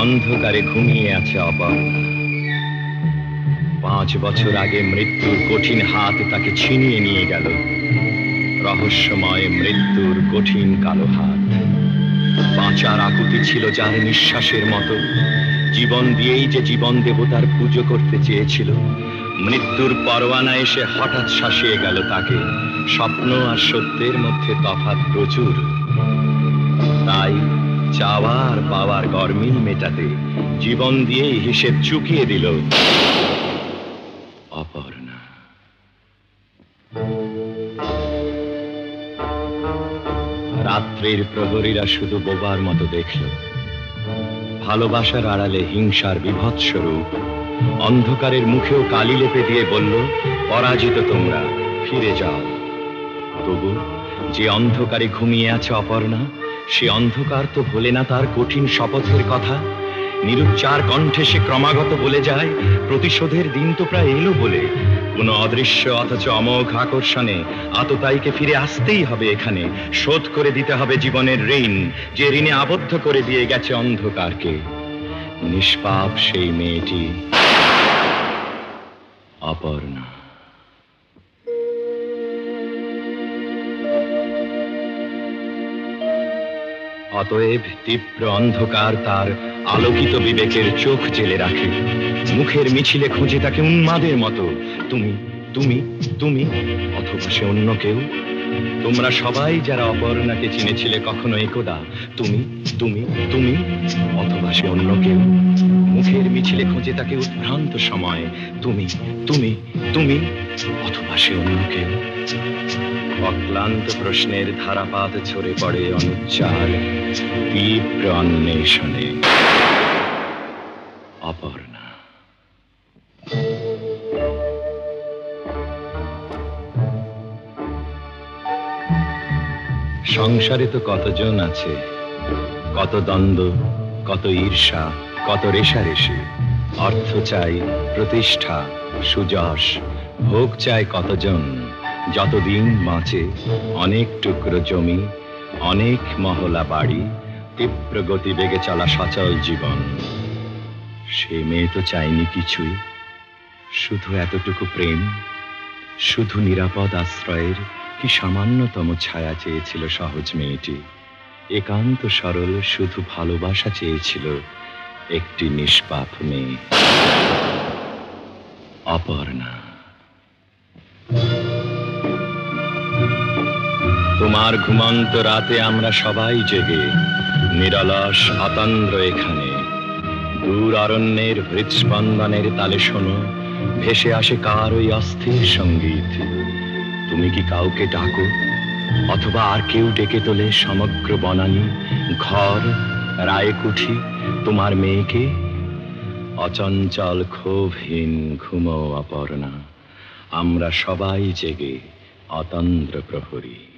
অন্ধকারে ঘুমিয়ে আছে অপর্ণা। 5 বছর আগে মৃত্যুর কঠিন হাত তাকে ছিনিয়ে নিয়ে গেল। রহস্যময় মৃত্যুর কঠিন কালো হাত। বাঁচার আকুতি ছিল যার নিঃশ্বাসের মতো, জীবন দিয়েই যে জীবন দেবতার পুজো করতে চেয়েছিল, মৃত্যুর পরোয়ানা এসে হঠাৎ শাসিয়ে গেল তাকে। স্বপ্ন আর সত্যের মধ্যে তফাৎ প্রচুর। তাই চাওয়া আর পাওয়ার গরমিল মেটাতে জীবন দিয়েই হিসেব চুকিয়ে দিল অপর্ণা। রাত্রির প্রহরীরা শুধু বোবার মতো দেখল ভালোবাসার আড়ালে হিংসার বিভৎস রূপ। অন্ধকারের মুখেও কালি লেপে দিয়ে বলল, পরাজিত তোমরা, ফিরে যাও। তবু যে অন্ধকারে ঘুমিয়ে আছে অপর্ণা, সে অন্ধকার তো ভোলে না তার কঠিন শপথের কথা। নিরুচ্চার কণ্ঠে সে ক্রমাগত বলে যায়, প্রতিশোধের দিন তো প্রায় এলো বলে। কোন অদৃশ্য অথচ অমোঘ আকর্ষণে আততায়ীকে ফিরে আসতেই হবে এখানে। শোধ করে দিতে হবে জীবনের ঋণ, যে ঋণে আবদ্ধ করে দিয়ে গেছে অন্ধকারকে। নিষ্পাপ সেই মেয়েটি অপর্ণা। অতএব তীব্র অন্ধকার তার আলোকিত বিবেকের চোখ জেলে রাখে। মুখের মিছিলে খুঁজে তাকে উন্মাদের মতো, তুমি তুমি তুমি, অথবা সে অন্য কেউ। তোমরা সবাই যারা অপর্ণাকে চিনেছিলে কখনো একদা, তুমি তুমি তুমি, অথবা সে অন্য কেউ। মুখের মিছিলে খুঁজে তাকে উদ্ভ্রান্ত সময়, তুমি তুমি তুমি, অথবা সে অন্য কেউ। অক্লান্ত প্রশ্নের ধারাপাত ছড়ে পড়ে অনুচ্চার তীব্র অন্বেষণে অপর্ণা। সংসারে তো কতজন আছে, কত দ্বন্দ্ব, কত ঈর্ষা, কত রেষারেষি। অর্থ চাই, প্রতিষ্ঠা, সুযশ, ভোগ চায় কতজন। যতদিন বাঁচে অনেক টুকরো জমি, অনেক মহলা বাড়ি, তীব্র গতিবেগে চলা সচল জীবন। সে মেয়ে তো চায়নি কিছুই, শুধু এতটুকু প্রেম, শুধু নিরাপদ আশ্রয়ের কি সামান্যতম ছায়া চেয়েছিল সহজ মেয়েটি। একান্ত সরল শুধু ভালোবাসা চেয়েছিল একটি নিষ্পাপ মেয়ে অপর্ণা। তোমার ঘুমন্ত রাতে আমরা সবাই জেগে, নিরলস অতন্দ্র এখানে। দূর অরণ্যের হৃৎস্পন্দনের তালে শোনো ভেসে আসে কার ওই অস্থির সঙ্গীত। তুমি কি কাউকে ডাকো, অথবা আর কেউ ডেকে তোলে সমগ্র বনানী, ঘর, রায়কুঠি, তোমার মেয়েকে? অচঞ্চল ক্ষোভহীন ঘুমো অপর্ণা, আমরা সবাই জেগে অতন্দ্র প্রহরী।